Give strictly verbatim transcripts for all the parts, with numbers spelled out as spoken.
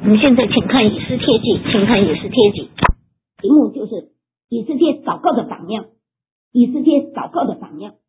我们现在请看以斯帖记，请看以斯帖记，题目就是以斯帖祷告的榜样，以斯帖祷告的榜样。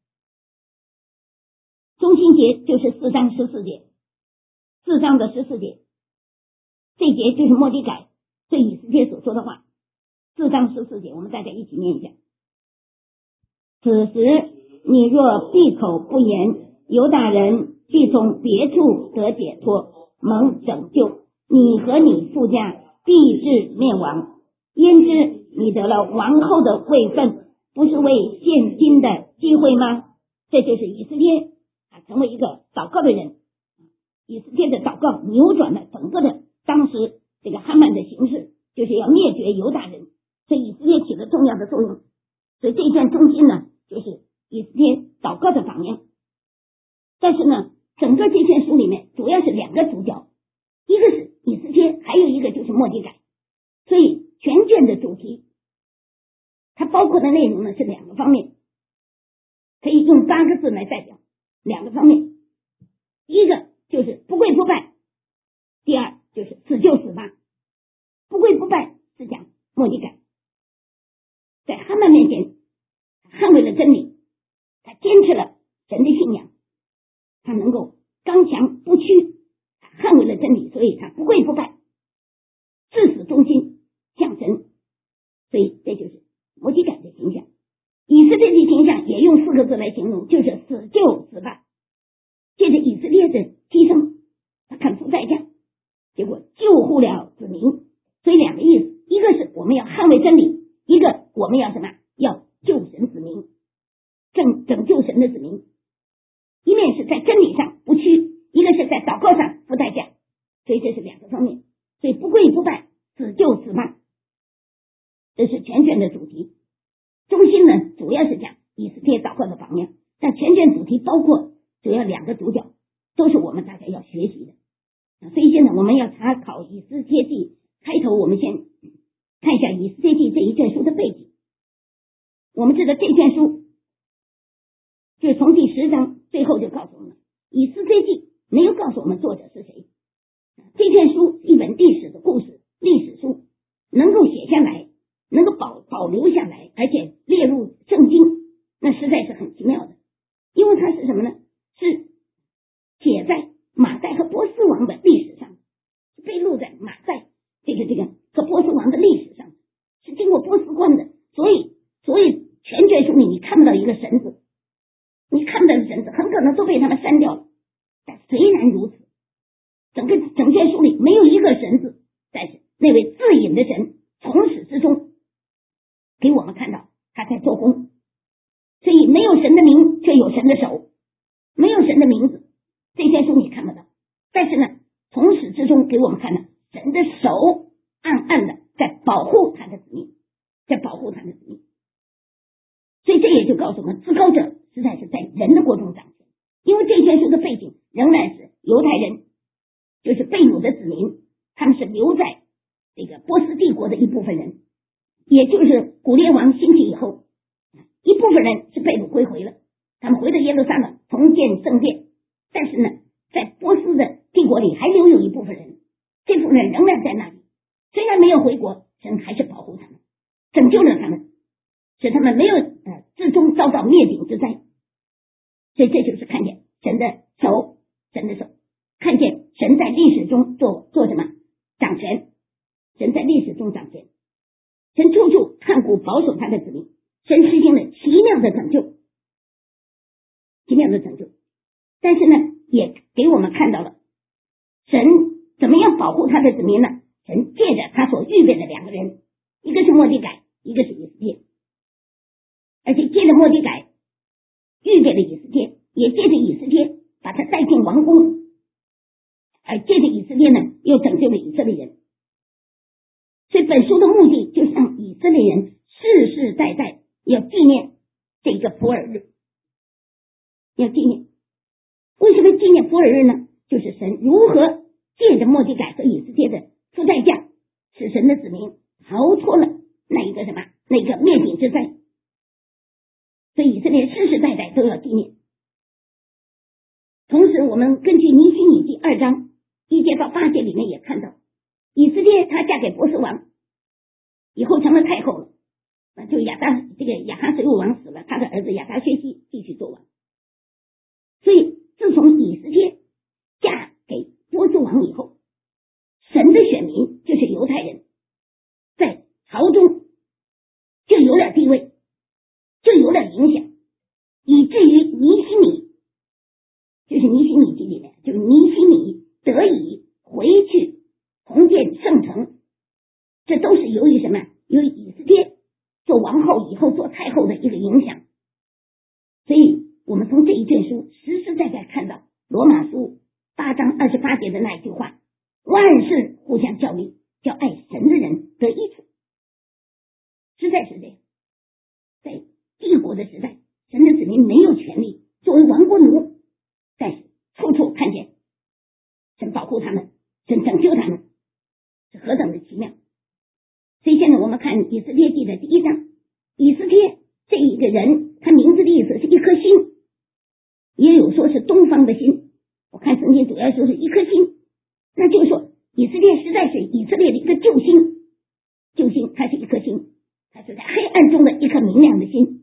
中心节就是四章十四节，四章的十四节，这一节就是末底改对以斯帖所说的话。四章十四节，我们大家一起念一下。此时你若闭口不言，犹大人必从别处得解脱，蒙拯救，你和你父家必至灭亡。焉知你得了王后的位分，不是为现今的机会吗？这就是以斯帖啊，成为一个祷告的人。以斯帖的祷告扭转了整个的当时这个哈曼的形势，就是要灭绝犹大人，所以以斯帖起了重要的作用。所以这一段中心呢，就是以斯帖祷告的榜样。但是呢，整个这篇书里面主要是两个主角，一个是以斯帖，还有一个就是末底改。所以全卷的主题它包括的内容呢是两个方面，可以用八个字来代表两个方面。一个就是不跪不拜，第二就是死就死吧。不跪不拜是讲末底改在哈曼面前捍卫了真理，他坚持了神的信仰，他能够刚强不屈，他捍卫了真理，所以他不跪不拜，至死忠心向神。所以这就是末底改的形象。以斯帖的形象也用四个字来形容，就是死就死吧。借着以色列的牺牲，他肯付代价，结果救护了子民。所以两个意思，一个是我们要捍卫真理，一个我们要什么？要救神子民，拯拯救神的子民。一面是在真理上不屈，一个是在祷告上付代价。所以这是两个方面。所以不跪不拜，死就死吧，这是全卷的主题。中心呢，主要是讲以斯帖祷告的榜样，但全卷主题包括主要两个主角，都是我们大家要学习的。所以现在我们要查考以斯帖记，开头我们先看一下以斯帖记这一卷书的背景。我们知道这卷书就从第十章最后就告诉我们，以斯帖记没有告诉我们作者是谁。这卷书是一本历史的故事，历史书能够写下来，能够保保留下来，而且列入圣经，那实在是很奇妙的。因为它是什么呢？是写在马代和波斯王的历史上，被录在马代这个这个和波斯王的历史上，是经过波斯官的。所以所以全卷书里你看不到一个神字，你看不到神字，很可能都被他们删掉了。但虽然如此，整个整卷书里没有一个神字，但是那位自隐的神从始至终给我们看到他在做工。所以没有神的名，却有神的手；没有神的名字，这些书你看不到。但是呢，从始至终给我们看到神的手暗暗的在保护他的子民，在保护他的子民。所以这也就告诉我们，至高者实在是在人的国中掌权。因为这些书的背景仍然是犹太人，就是被掳的子民，他们是留在这个波斯帝国的一部分人，也就是古列王兴起以后，一部分人是被掳归回了，他们回到耶路撒冷重建圣殿。但是呢，在波斯的帝国里还留有一部分人，这部分人仍然在那里，虽然没有回国，神还是保护他们，拯救了他们，使他们没有呃最终遭到灭顶之灾。所以这就是看见神的手，神的手，看见神在历史中做做什么？掌权。神在历史中掌权，神处处看顾保守他的子民，神实行了奇妙的拯救，奇妙的拯救。但是呢，也给我们看到了神怎么样保护他的子民呢？神借着他所预备的两个人，一个是末底改，一个是以斯帖。而且借着末底改预备了以斯帖，也借着以斯帖把他带进王宫，而借着以斯帖呢，又拯救了以色列人。所以本书的目的就是让以色列人世世代代要纪念这个普珥日，要纪念。为什么纪念普珥日呢？就是神如何借着末底改和以斯帖的付代价，使神的子民逃脱了那一个什么那个灭顶之灾。所以以色列世世代代都要纪念。同时我们根据尼希米记二章一节到八节里面也看到， 以斯帖她嫁给波斯王以后成了太后了，就亚大这个亚哈随鲁王死了，他的儿子亚达薛西继续做王。所以自从以斯帖嫁给波斯王以后，神的选民就是犹太人，在朝中就有点地位，就有点影响，以至于尼希米，就是尼希米记里面，就是尼希米得以回去重建圣城，这都是由于什么？由于以斯帖做王后以后做太后的一个影响。所以我们从这一卷书实实在在看到罗马书八章二十八节的那一句话，万事互相效力，叫爱神的人得益处。实在是这样，在帝国的时代，神的子民没有权利作为亡国奴，但是处处看见神保护他们，神拯救他们，是何等的奇妙。所以现在我们看以斯帖记的第一章，以斯帖这一个人，他名字的意思是一颗心，也有说是东方的心，我看圣经主要说是一颗心，那就是说以色列实在是以色列的一个救星，救星它是一颗心，它是在黑暗中的一颗明亮的心。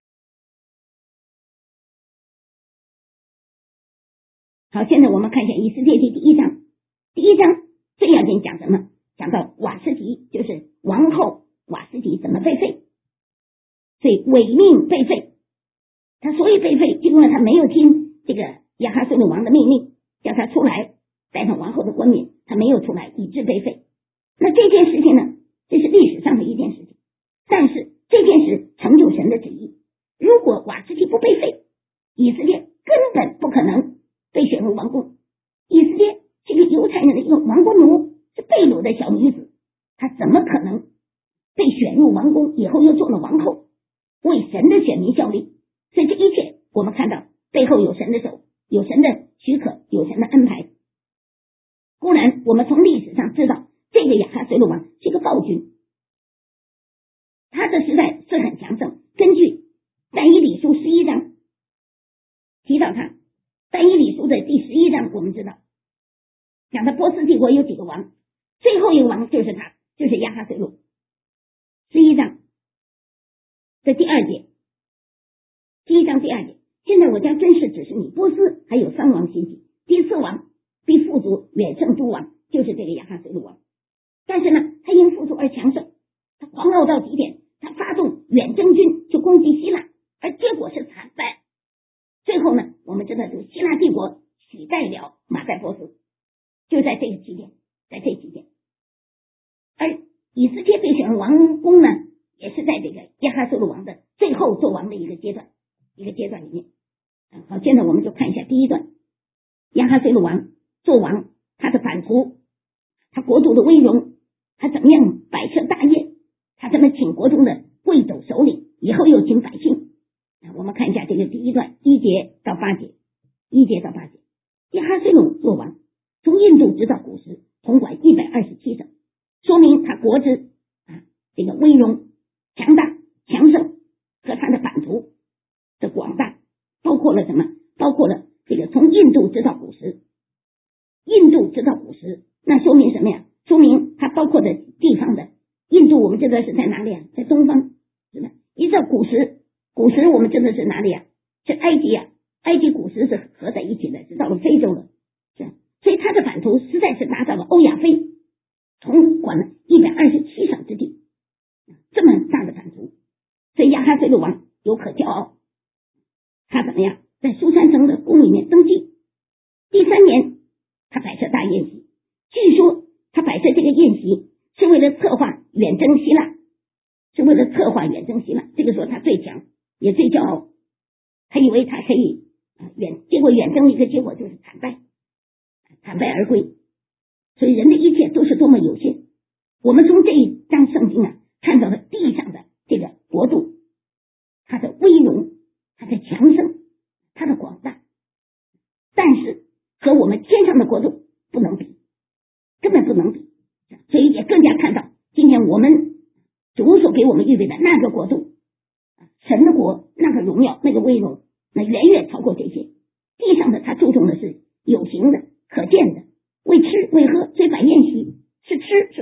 好，现在我们看一下以斯帖记第一章，第一章最要紧讲什么？讲到瓦斯提，就是王后瓦斯提怎么被废，所以违命被废。他所以被废，因为他没有听这个亚哈随鲁王的命令，叫他出来戴上王后的冠冕，他没有出来，以致被废。那这件事情呢，这是历史上的一件事情，但是这件事成就神的旨意。如果瓦斯提不被废，以色列根本不可能被选入王宫。以色列这个犹太人的一个亡国奴，是被掳的小女子，她怎么可能被选入王宫，以后又做了王后，为神的选民效力？所以这一切我们看到背后有神的手，有神的许可，有神的安排。固然我们从历史上知道这个亚哈随鲁王是一个暴君，他的时代是很强盛。根据但以理书十一章提到他，但以理书的第十一章我们知道讲的波斯帝国有几个王，最后一个王就是他，就是亚哈随鲁。十一章的第二节，第一章第二节，现在我将真实指示你，波斯还有三王兴起，第四王必富足远胜诸王，就是这个亚哈随鲁王。但是呢，他因富足而强盛，他狂傲到极点，他发动远征军去攻击希腊，而结果是惨败。最后呢，我们知道这个希腊帝国取代了马代波斯，就在这个期间，在这期间，而以斯帖被选入王宫呢，也是在这个亚哈随鲁王的最后做王的一个阶段，一个阶段里面。好，现在我们就看一下第一段，亚哈随鲁王做王，他的版图，他国度的威荣，他怎么样摆设大业，他怎么请国中的贵胄首领，以后又请百姓。我们看一下这个第一段一节到八节，一节到八节。亚哈随鲁做王，从印度直到古时，统管一百二十七省，说明他国之啊这个威荣强大强盛和他的版图的广大，包括了什么？包括了这个从印度直到古时，印度直到古时，那说明什么呀？说明它包括的地方的印度，我们知道是在哪里啊？在东方，是吧？一到古时，古时我们知道是哪里啊？是埃及啊，埃及古时是合在一起的，是到了非洲了，是。所以它的版图实在是达到了欧亚非，统管了一百二十七省之地，这么大的版图，所以亚哈随鲁王有可骄傲。他怎么样？在苏珊城的宫里面登基，第三年他摆设大宴席，据说他摆设这个宴席是为了策划远征希腊，是为了策划远征希腊。这个时候他最强也最骄傲，他以为他可以远，结果远征的一个结果就是惨败，惨败而归。所以人的一切都是多么有限。我们从这一章圣经啊，看到了地上的这个国度，它的威荣，它的强盛，它的广大，但是和我们天上的国度不能比，根本不能比。所以也更加看到今天我们主所给我们预备的那个国度，神的国，那个荣耀，那个威荣，那远远超过这些。地上的他注重的是有形的可见的，为吃为喝虽摆宴席，是吃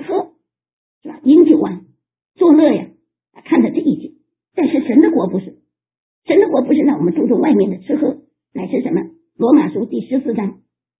十四章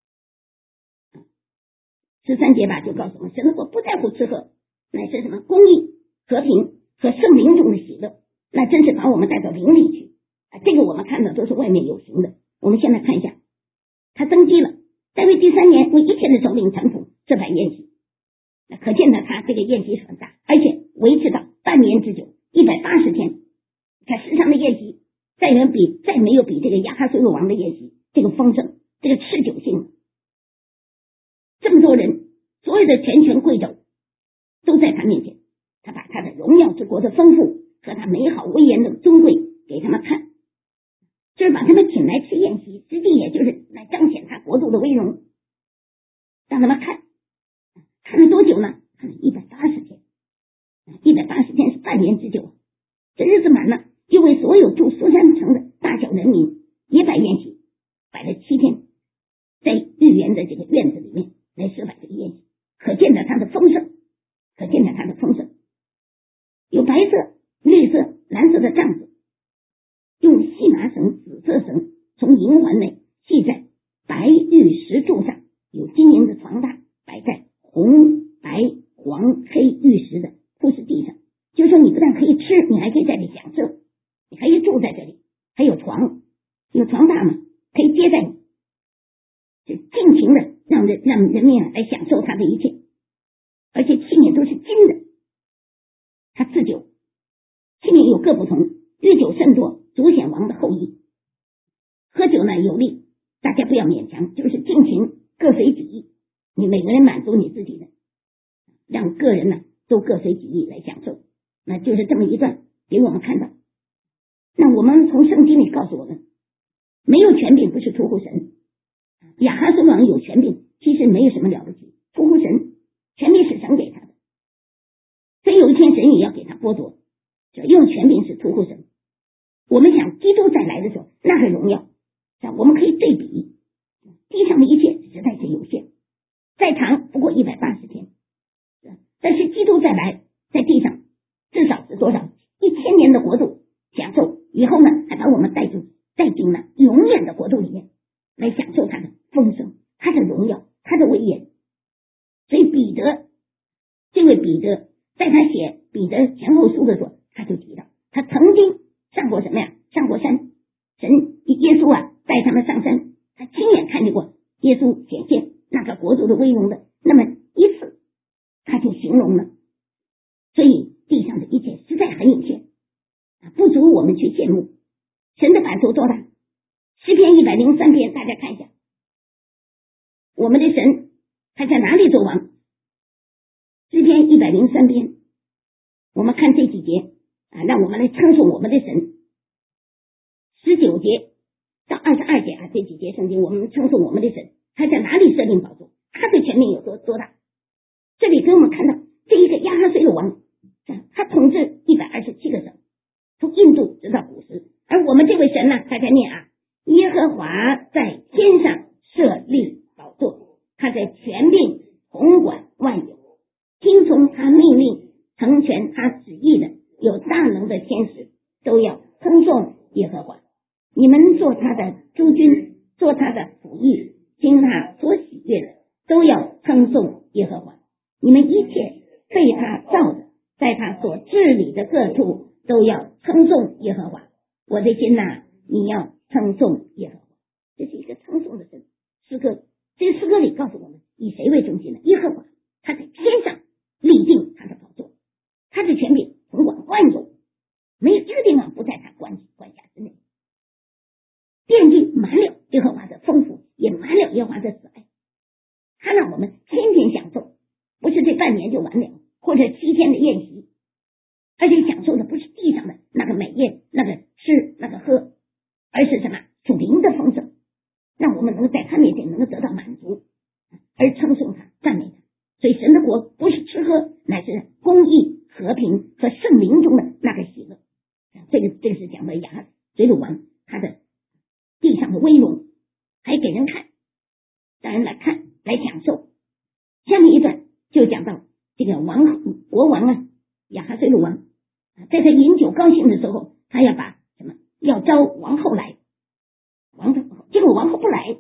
十三节吧，就告诉我们，神的国不在乎吃喝，乃是什么公义、和平和圣灵中的喜乐，那真是把我们带到灵里去啊！这个我们看到都是外面有形的。我们现在看一下，他登基了，在位第三年，为一切的首领臣仆设摆宴席，那可见呢，他这个宴席是很大，而且维持到半年之久，一百八十天。看世上的宴席，再没有比再没有比这个亚哈随鲁王的宴席这个丰盛，这个持久性。这么多人，所有的权权贵胄都在他面前，他把他的荣耀之国的丰富和他美好威严的尊贵给他们看，就是把他们请来吃宴席，实际也就是来彰显他国度的威荣，让他们看。看了多久呢？看了一百八十天，一百八十天是半年之久。这日子满了，就为所有住苏珊城的大小人民也摆宴席，摆了七天，在御园的这个院子里面来设摆这个宴席，可见着它的丰盛，可见着它的丰盛。有白色、绿色、蓝色的帐子，用细麻绳、紫色绳从银环内系在白玉石柱上，有金银的床榻摆在红、白、黄、黑玉石的铺石地上。就是说，你不但可以吃，你还可以在这里享受，你可以住在这里，还有床，有床榻嘛，可以接待你，就尽情的让人让人民啊来享受他的一切，而且器皿都是金的。他赐酒，器皿有各不同，御酒甚多，足显王的后裔。喝酒呢有利，大家不要勉强，就是尽情各随己意，你每个人满足你自己的，让个人呢都各随己意来享受。那就是这么一段给我们看到。那我们从圣经里告诉我们，没有权柄不是出乎神。亚哈随鲁王有权柄，其实没有什么了不起，出乎神，权柄是神给他的，所以有一天神也要给他剥夺，用权柄是出乎神。我们想基督再来的时候，那个荣耀我们可以对比，地上的一切实在是有限，再长不过一百八十天，但是基督再来，在地上至少是多少一千年的国度享受，以后呢还把我们带进带进了永远的国度里面来享受他的丰盛，他的荣耀，他的威严。所以彼得，这位彼得在他写彼得前后书的时候，他就提到他曾经上过什么呀？上过山，神耶稣啊带他们上山，他亲眼看见过耶稣显现那个国度的威荣的那么一次，他就形容了。所以地上的一切实在很有限，不足我们去羡慕。神的版图多大？诗篇一百零三篇，大家看一下，我们的神他在哪里做王？诗篇一百零三篇，我们看这几节啊，让我们来称颂我们的神。十九节到二十二节啊，这几节圣经我们称颂我们的神，他在哪里设定宝座？他的权柄有多多大？这里给我们看到这一个亚哈随鲁王，他统治一百二十七个省，从印度直到古时。而我们这位神呢，大家念啊，耶和华在天上设立宝座，他在权柄统管万有，听从他命令成全他旨意的有大能的天使都要称颂耶和华。你们做他的诸军，做他的仆役，经他所喜悦的都要称颂耶和华。你们一切被他造的，在他所治理的各处都要称颂耶和华。我的心哪，你要称颂耶和华。这是一个称颂的神诗歌。这个诗歌里告诉我们，以谁为中心呢？耶和华，他在天上立定他的宝座，他的权柄统管万有，没有一个地方不在他管管辖之内。遍地满了耶和华的丰富，也满了耶和华的慈爱。他让我们天天享受，不是这半年就完了，或者七天的宴席，而且享受的不是地上的那个美宴，那个吃那个喝，而是什么？属灵的丰盛，让我们能在他面前能够得到满足，而称颂他，赞美他。所以神的国不是吃喝，乃是公义、和平和圣灵中的那个喜乐。这个这个是讲的亚哈随鲁王他的地上的威荣，还给人看，让人来看来享受。下面一段就讲到这个王国王啊，亚哈随鲁王在他饮酒高兴的时候，他要把什么？要招王后来，王后结果王后不来，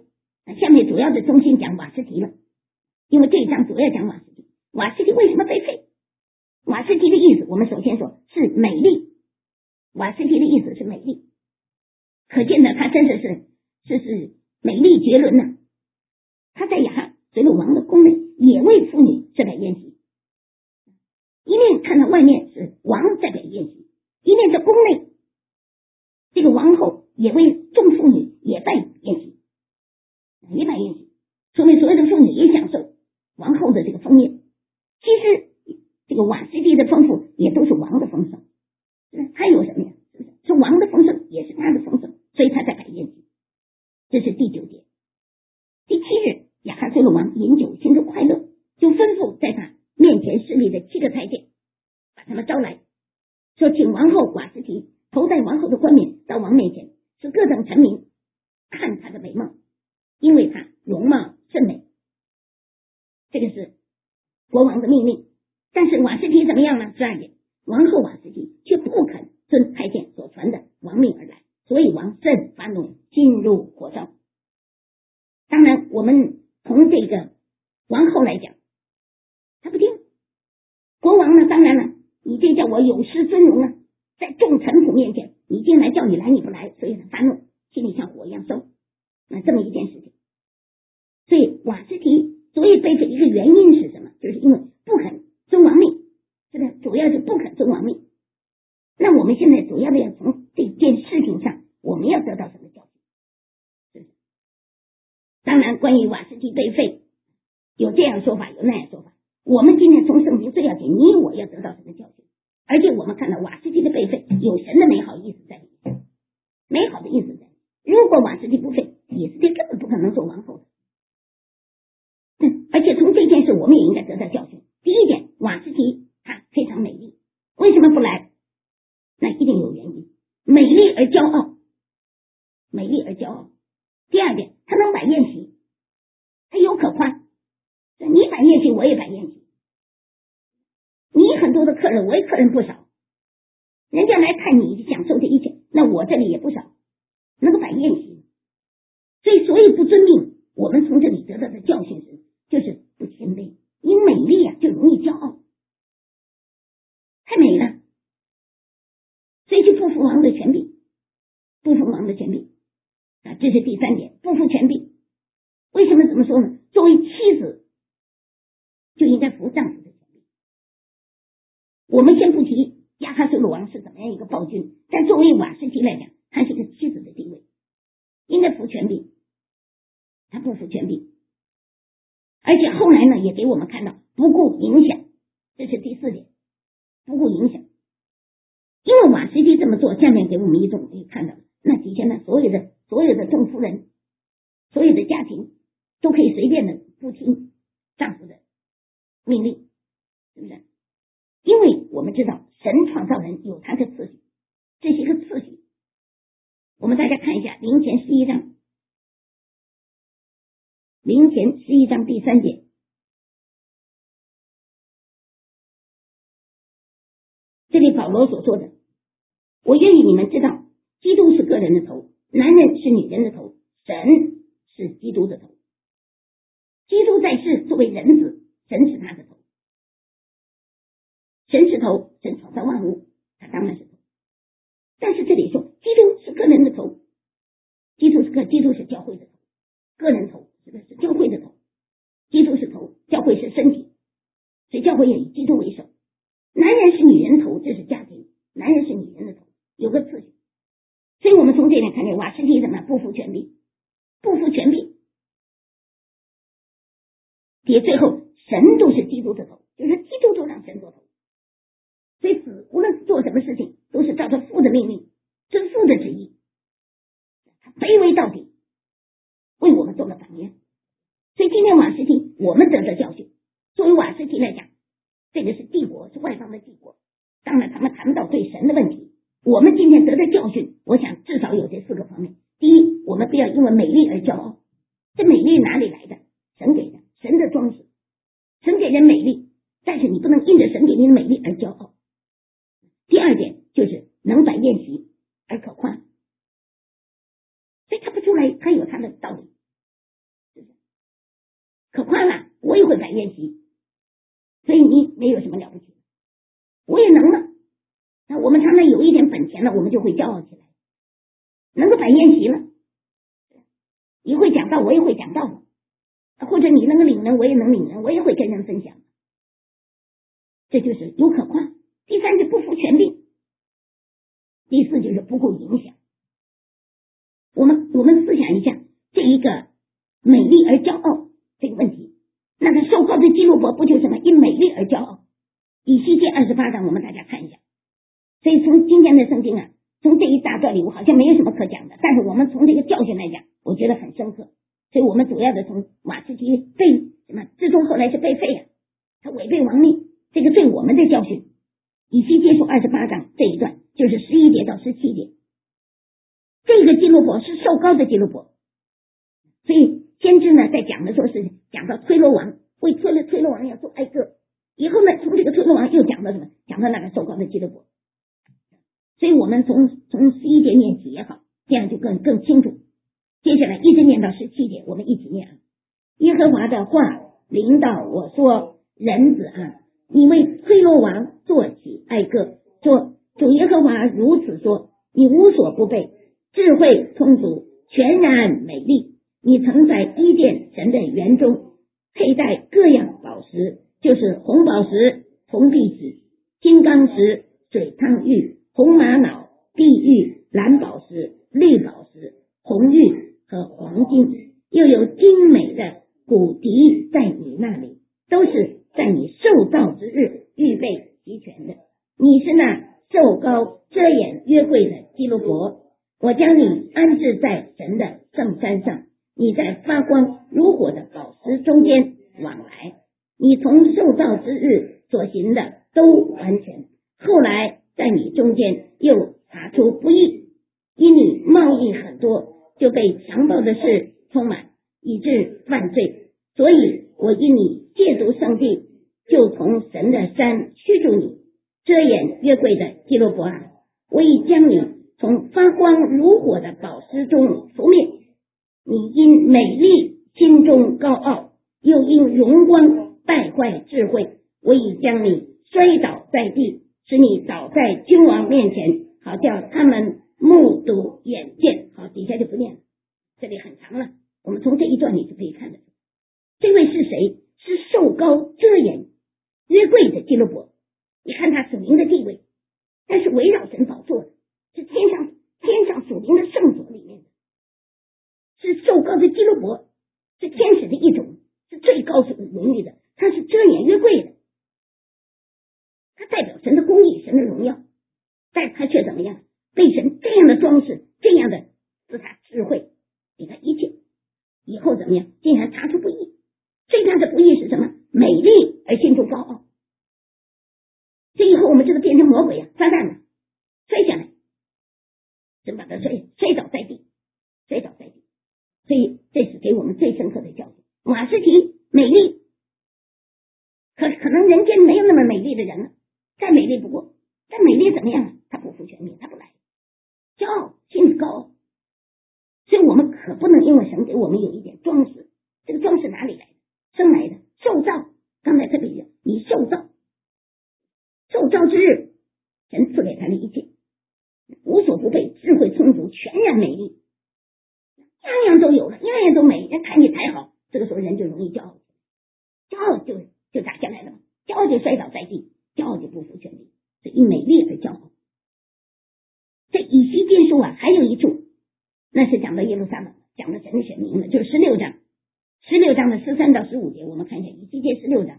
下面主要的中心讲瓦斯提了，因为这一章主要讲瓦斯提。瓦斯提为什么被废？瓦斯提的意思，我们首先说是美丽。瓦斯提的意思是美丽，可见呢，他真的是是是美丽绝伦呢。他在亚哈随鲁王的宫内也为妇女设摆宴席，一面看到外面是王在摆宴席，一面在宫内，这个王后也为众妇女也摆宴席，也摆宴席，说明所有的妇女也享受王后的这个丰宴。其实这个瓦斯提的丰富也都是王的丰盛，他有什么呀？是王的丰盛，也是他的丰盛，所以他在摆宴席。这是第九节。第七日，亚哈随鲁王饮酒，心中快乐，就吩咐在他面前侍立的七个太监，把他们招来，说请王后瓦斯提头戴王后的冠冕到王面前，使各等臣民看他的美貌，因为他容貌甚美。这个是国王的命令。但是瓦斯提怎么样呢？十二节，王后瓦斯提却不肯遵太监所传的王命而来，所以王甚发怒，心如火烧。当然我们从这个王后来讲，他不听。国王呢，当然了，你这叫我有失尊荣啊，在众臣仆面前你进来叫你来你不来，所以他发怒，心里像火一样烧。那这么一件事情，所以瓦斯提所以被废一个原因是什么？就是因为不肯遵王命，是不是？主要是不肯遵王命。那我们现在主要的要从这件事情上，我们要得到什么教训？是不是？当然，关于瓦斯提被废，有这样说法，有那样说法。我们今天从圣经最要紧，你我要得到什么教训？而且我们看到瓦斯提的被废，有神的美好意思在里面，美好的意思在里面。如果瓦斯提不废，以色列根本不可能做王后的。嗯，而且从这件事，我们也应该得到教训。第一点，瓦斯提她非常美丽，为什么不来？那一定有原因，美丽而骄傲，美丽而骄傲。第二点，她能摆宴席，她有可夸，你摆宴席我也摆宴席，你很多的客人我也客人不少，人家来看你享受这一切，那我这里也不少，能够摆宴席。所以所以不尊敬，我们从这里得到的教训是就是不谦卑。你美丽啊就容易骄傲，太美了，所以就不服王的权柄，不服王的权柄啊，这是第三点，不服权柄。为什么这么说呢？作为妻子就应该服丈夫的权柄。我们先不提亚哈随鲁王是怎么样一个暴君，但作为瓦斯提来讲，他是个妻子的地位，应该服权柄，他不服权柄。而且后来呢，也给我们看到不顾影响，这是第四点，不顾影响。因为瓦斯提这么做，下面给我们一种可以看到，那底下呢所有的所有的众夫人，所有的家庭都可以随便的不听丈夫的命令，是不是？因为我们知道神创造人有他的次序，这是一个次序。我们大家看一下灵前十一章。灵前十一章第三节，这里保罗所说的，我愿意你们知道，基督是个人的头，男人是女人的头，神是基督的头。基督在世作为人子，神是他的头，神是头，神创造万物，他当然是头。但是这里说基督是个人的头，基督是个基督是教会的头，个人头这个是教会的头，基督是头，教会是身体，所以教会也以基督为首。男人是女人头，这是家庭，男人是女人的头，有个次序。所以我们从这点看见瓦斯提怎么不服权柄，不服权柄。也最后神都是基督的头，就是基督都让神做头。所以子无论做什么事情，都是照着父的命令，遵父的旨意。他卑微到底，为我们做了榜样。所以今天瓦斯提我们得到教训。作为瓦斯提来讲，这个是帝国，是外邦的帝国，当然他们谈不到对神的问题。我们今天得到教训，我想至少有这四个方面。第一，我们不要因为美丽而骄傲，这美丽哪里来的？神给的，神的装饰，神给人美丽，但是你不能因着神给你的美丽而骄傲。第二点就是能摆宴席而可夸，所以他不出来，他有他的道理。 可夸了，我也会摆宴席，所以你没有什么了不起，我也能了。那我们常常有一点本钱了，我们就会骄傲起来，能够摆宴席了，你会讲道，我也会讲道了，或者你能够领人，我也能领人，我也会跟人分享，这就是有可夸。第三是不服权力，第四就是不顾影响。我们我们思想一下这一个美丽而骄傲这个问题，那个受膏的基路伯不就是什么因美丽而骄傲？以西结二十八章我们大家看一下。所以从今天的圣经啊，从这一大段里我好像没有什么可讲的，但是我们从这个教训来讲，我觉得很深刻。所以我们主要的从瓦斯基被什么，自从后来是被废啊，他违背王命，这个对我们的教训。以西结书二十八章这一段就是十一节到十七节，这个基路伯是受膏的基路伯。所以先知呢在讲的时候是讲到推罗王，为推了推罗王要做哀歌，以后呢从这个推罗王又讲到什么，讲到那个受膏的基路伯。所以我们从从十一节念起也好，这样就更更清楚。接下来一直念到十七节，我们一起念。耶和华的话临到我说，人子啊，你为推罗王作起哀歌，说主耶和华如此说，你无所不备，智慧充足，全然美丽。你曾在伊甸神的园中佩戴各样宝石，就是红宝石、红碧玺、金刚石、水汤玉、红玛瑙、碧玉、蓝宝石、绿宝石、红玉和黄金，又有精美的骨笛在你那里，都是在你受造之日预备齐全的。你是那受膏遮掩约柜的基路伯，我将你安置在神的圣山上，你在发光如火的宝石中间往来，你从受造之日所行的都完全。后来在你中间又查出不义，因你贸易很多，就被强暴的事充满，以致犯罪。所以我因你亵渎圣地，就从神的山驱逐你。遮掩约柜的基路伯啊，我已将你从发光如火的宝石中除灭。你因美丽心中高傲，又因荣光败坏智慧，我已将你摔倒在地，使你倒在君王面前，好叫他们目睹眼见。好，底下就不念了，这里很长了，我们从这一段里就可以看得出，这位是谁？是受膏遮掩约柜的基路伯。你看他属灵的地位，但是围绕神宝座的，是天上天上属灵的圣所里面的，是受膏的基路伯，是天使的一种，是最高荣誉的，他是遮掩约柜的，他代表神的公义，神的荣耀，但他却怎么样？被神这样的装饰，这样的赐他智慧，给他一切，以后怎么样？竟然查出不义。最大的不义是什么？美丽而心中高傲。这以后我们这个变成魔鬼啊，撒旦了，摔下来，神把他摔摔倒在地，摔倒在地。所以这是给我们最深刻的教训。瓦斯提美丽，可可能人间没有那么美丽的人了，再美丽不过，但美丽怎么样？他不服权力，他不来，骄傲，心里高傲。所以我们可不能因为神给我们有一点装饰，这个装饰哪里来的？生来的，受造。刚才特别讲，你受造，受造之日，神赐给他的一切，无所不备，智慧充足，全然美丽，样样都有了，样样都美，人抬你抬好，这个时候人就容易骄傲，骄傲就就打下来了嘛，骄傲就摔倒在地，骄傲就不服权力，是因美丽而骄傲。这以西结书啊，还有一处，那是讲到耶路撒冷，讲到神的选民了，就是十六章，十六章的十三到十五节，我们看一下以西结十六章，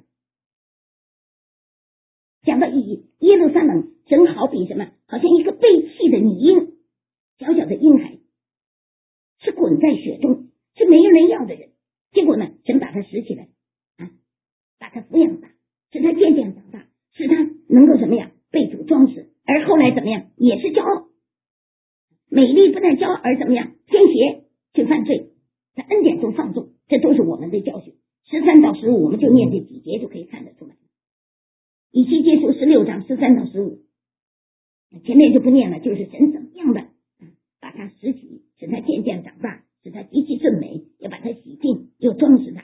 讲到以耶路撒冷，神好比什么？好像一个被弃的女婴，小小的婴孩，是滚在雪中，是没有人要的人。结果呢，神把他拾起来，啊，把他抚养大，使他渐渐长大，使他能够怎么样被主装饰，而后来怎么样，也是骄傲，美丽不但骄傲，而怎么样偏邪去犯罪，在恩典中放纵，这都是我们的教训。十三到十五，我们就念这几节就可以看得出来。以西结书十六章十三到十五，前面就不念了，就是神怎么样的、啊、把他拾起，使他渐渐长大，使他极其俊美，又把他洗净，又装饰他，给他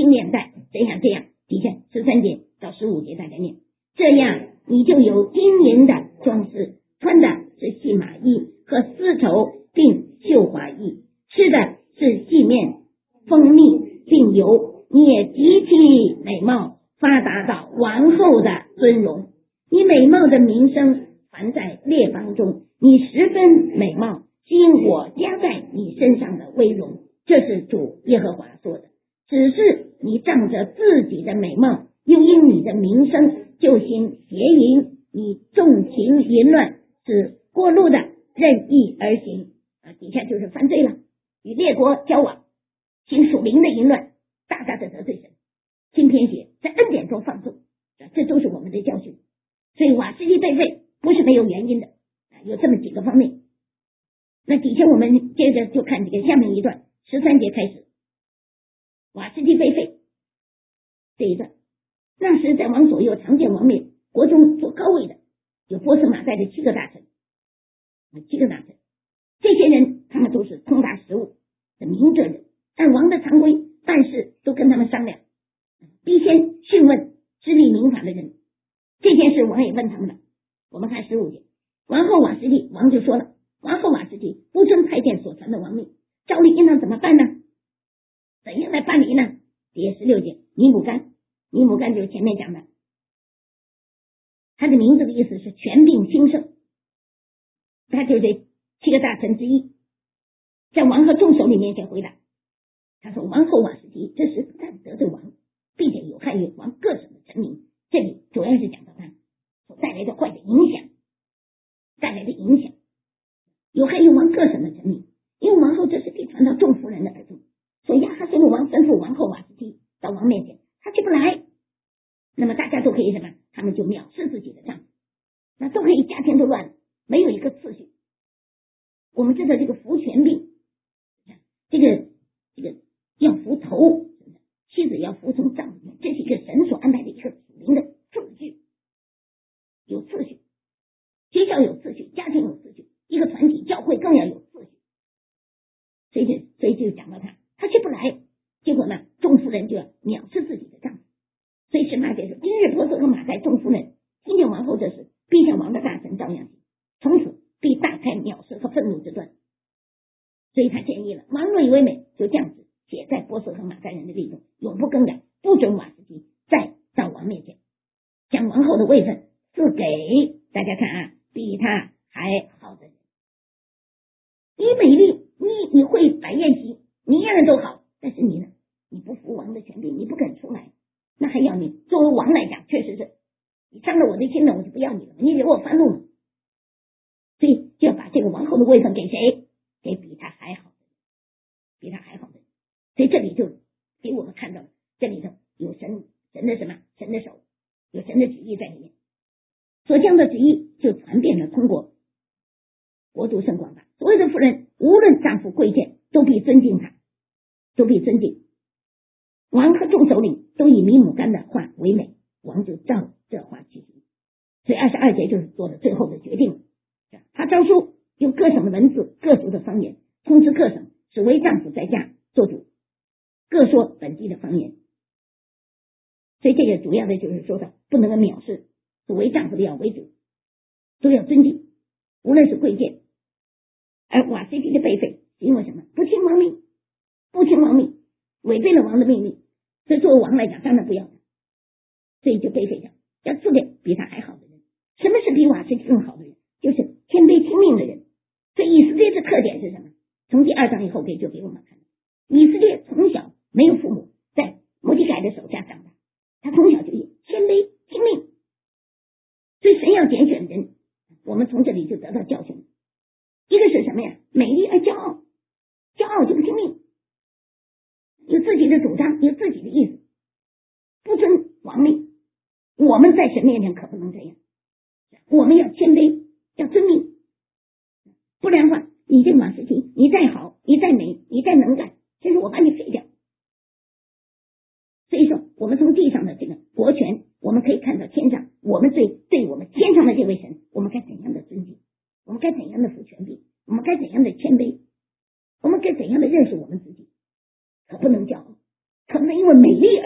金链带，这样这样，底下十三节到十五节大家念，这样你就有金银的装饰，穿的是细麻衣和丝绸并绣华衣，吃的是细面、蜂蜜并油，你也极其美貌，发达到王后的尊荣，你美貌的名声传在列邦中，你十分美貌，因我加在你身上的威荣。这是主耶和华说的。只是你仗着自己的美貌，又因你的名声，就行邪淫，你纵情淫乱，是过路的任意而行啊，底下就是犯罪了，与列国交往，行属灵的淫乱，大大的得罪神，行偏邪，在恩典中放纵，这都是我们的教训。所以瓦斯基被废不是没有原因的，有这么几个方面。那底下我们接着就看这个下面一段十三节开始，瓦斯基被废这一段。那时在王左右常见王面，国中做高位的有波斯马代的七个大臣，七个大臣，这些人他们都是通达时务的明哲人，按王的常规办事都跟他们商量，必先讯问知理明法的人。这件事王也问他们了。我们看十五节，王后瓦斯蒂，王就说了，王后瓦斯蒂不遵太监所传的王命，照例应当怎么办呢？怎样来办理呢？第十六节，尼姆干，尼姆干就是前面讲的，他的名字的意思是权柄兴盛，他就是七个大臣之一，在王和众首领面前回答，他说王后瓦斯蒂这时不但得罪王，并且有害于王各省的臣民。这里主要是讲到他所带来的坏的影响，带来的影响有害于王各省的臣民，因为王后这是可以传到众夫人的耳中，所以亚哈随鲁王吩咐王后瓦斯蒂到王面前，他去不来，那么大家都可以什么？他们就藐视自己的丈夫，那都可以家庭都乱了，没有一个次序。我们知道这个服权柄，这个这个要服头，妻子要服从丈夫，这是一个神所安排的一个属灵的次序，有次序，学校有次序，家庭有次序，一个团体教会更要有次序。所以就所以就讲到他，他去不来，结果呢，众夫人就要藐视自己的丈夫。所以十八节说，今日波斯和马代众夫人听见王后这事，必向王的大臣照样行，从此必大开藐视和愤怒之端。所以他建议了，王若以为美，就这样子写在波斯和马代人的例中，永不更改，不准瓦斯基再到王面前，将王后的位分赐给大家看啊，比他还好的人。你美丽，你你会摆宴席，你一样人都好，但是你呢，你不服王的权柄，你不肯出来，那还要你作为王来讲，确实是你伤了我的心了，我就不要你了，你惹我发怒了，所以就要把这个王后的位分给谁？给比他还好的人，比他还好的人。所以这里就给我们看到了，这里头有神神的什么？神的手，有神的旨意在里面。所将的旨意就传遍了通过国度甚广大，所有的妇人无论丈夫贵贱，都必尊敬他，都必尊敬。王和众首领都以米姆干的话为美，王就照这话去行。所以二十二节就是做了最后的决定。他诏书用各省的文字、各族的方言，通知各省，使为丈夫在家做主，各说本地的方言。所以这个主要的就是说到，不能够藐视，作为丈夫的要为主，都要尊敬，无论是贵贱。而瓦西提的被废，因为什么？不听王命，不听王命，违背了王的命令。所以作为王来讲，当然不要，所以就被废掉，要赐给比他还好的人。什么是比瓦西提更好的人？就是谦卑听命的人。所以以色列的特点是什么？从第二章以后给就给我们看，以色列从小没有父母，在摩西改的手下长大，他从小就谦卑听命。所以神要拣选人，我们从这里就得到教训。一个是什么呀？美丽而骄傲，骄傲就不听命，有自己的主张，有自己的意思，不遵王命。我们在神面前可不能这样，我们要谦卑，要遵命，不然的话，你这瓦斯提，你再好，你再美，你再能干，其实我把你废掉。所以说，我们从地上的这个国权，我们可以看到天上，我们对对我们天上的这位神，我们该怎样的尊敬，我们该怎样的服权柄，我们该怎样的谦卑，我们该怎样的认识我们自己，可不能骄傲，可不能因为美丽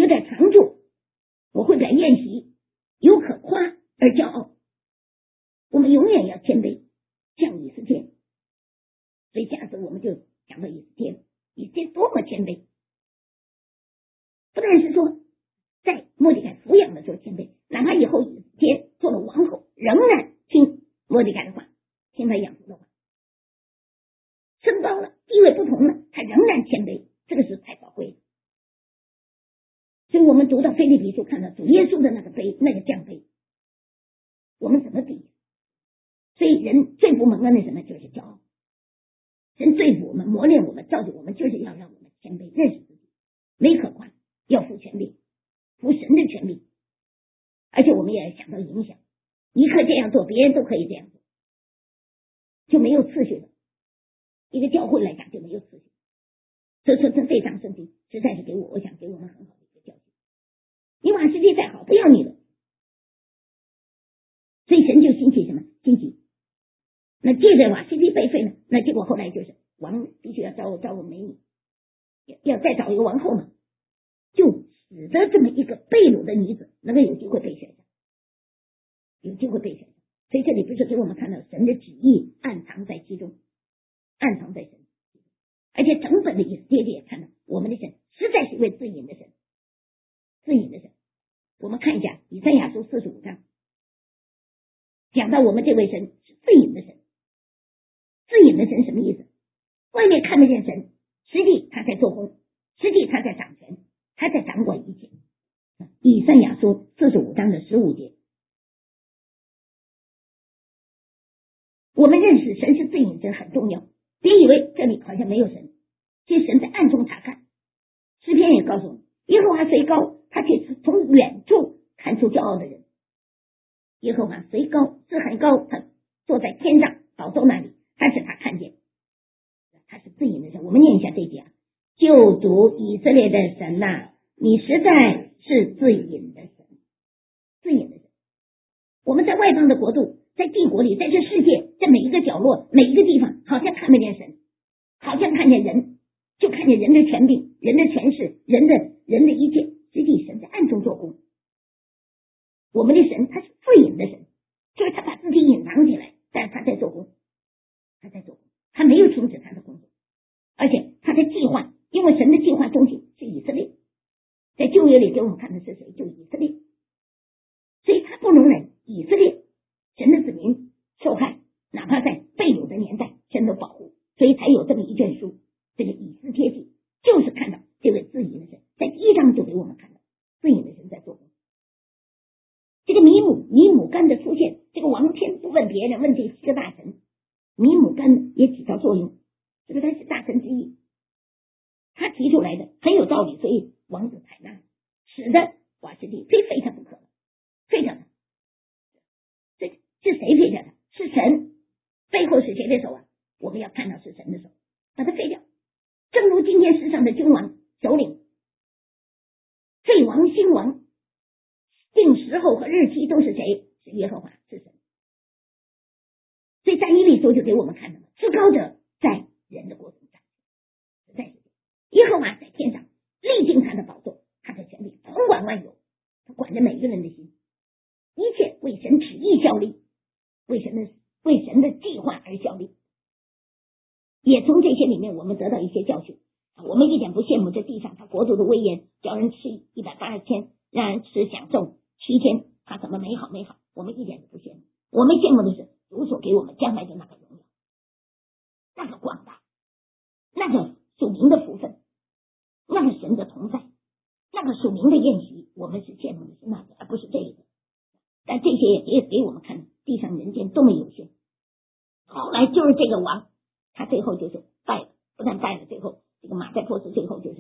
点长处，我会点宴席，有可夸而骄傲。我们永远要谦卑，像以斯帖。所以下次我们就讲到以斯帖，以斯帖多么谦卑，不但是说在末底改抚养的时候谦卑，哪怕以后以斯帖做了王后，仍然听末底改的话，听他养父的话，升高了，地位不同了，他仍然谦卑，这个是太宝贵了。所以我们读到腓立比书，看到主耶稣的那个卑，那个降卑，我们怎么比？所以人最不蒙恩的什么？就是骄傲。人对我们磨练我们，造就我们，就是要让我们谦卑，认识自己，没可夸，要服权力，服神的权利。而且我们也要想到影响，你可这样做，别人都可以这样做，就没有次序了。一个教会来讲就没有次序。所以说这这章圣经实在是给我，我想给我们很好的一个教训。你瓦实力再好，不要你了。所以神就兴起什么？兴起。那借着瓦西利被废呢？那结果后来就是王必须要招招个美女，要再找一个王后嘛，就使得这么一个被掳的女子能够有机会被选上，有机会被选上。所以这里不是给我们看到神的旨意暗藏在其中，暗藏在神，而且整本的以斯帖记也看到我们的神实在是一位自隐的神，自隐的神。我们看一下以赛亚书四十五章，讲到我们这位神是自隐的神。自隐的神什么意思？外面看得见神，实际他在做工，实际他在掌权，他在掌管一切。以赛亚书四十五章的十五节，我们认识神是自隐神很重要，别以为这里好像没有神，其实神在暗中查看。诗篇也告诉我们，耶和华虽高，他却从远处看出骄傲的人。耶和华虽高，是很高，他坐在天上宝座那里，但是他看见，他是自隐的神。我们念一下这一节啊，救主以色列的神呐、啊，你实在是自隐的神，自隐的神。我们在外邦的国度，在帝国里，在这世界，在每一个角落，每一个地方，好像看不见神，好像看见人，就看见人的权柄、人的权势、人的人的一切，实际神在暗中做工。我们的神他是自隐的神，就是他把自己隐藏起来，但是他在做工，他在做工，他没有停止他的工作，而且他的计划，因为神的计划中心是以色列，在旧约里给我们看的是谁？就是以色列，所以他不容忍以色列神的子民受害，哪怕在被掳的年代，神都保护，所以才有这么一卷书，这个以斯帖记，就是看到这位自隐的神，在第一章就给我们看到自隐的神在做工。这个米姆米姆干的出现，这个王偏不问别人，问这七个大臣，米姆干也起到作用，这个他是大臣之一，他提出来的很有道理，所以王子采纳，使得瓦实蒂非废他不可了，废掉他。这是谁废掉他？是神，背后是谁的手啊？我们要看到是神的手，把他废掉。正如今天世上的君王首领，废王兴王，定时候和日期都是谁？是耶和华，是神。所以但以理书就给我们看到了，至高者在人的国度上，在耶和华在天上，历经他的宝座，他的权力统管万有，他管着每个人的心，一切为神旨意效力，为神的为神的计划而效力。也从这些里面我们得到一些教训，我们一点不羡慕这地上他国度的威严，叫人吃一百八十天，让人吃享受七天，他怎么美好美好，我们一点都不羡慕。我们羡慕的是主所给我们将来的那个荣耀，那个广大，那个属灵的福分，那个神的同在，那个属灵的宴席，我们是羡慕的是那个，而不是这个。但这些也给给我们看，地上人间多么有限。后来就是这个王，他最后就是败了，不但败了，最后这个马代波斯最后就是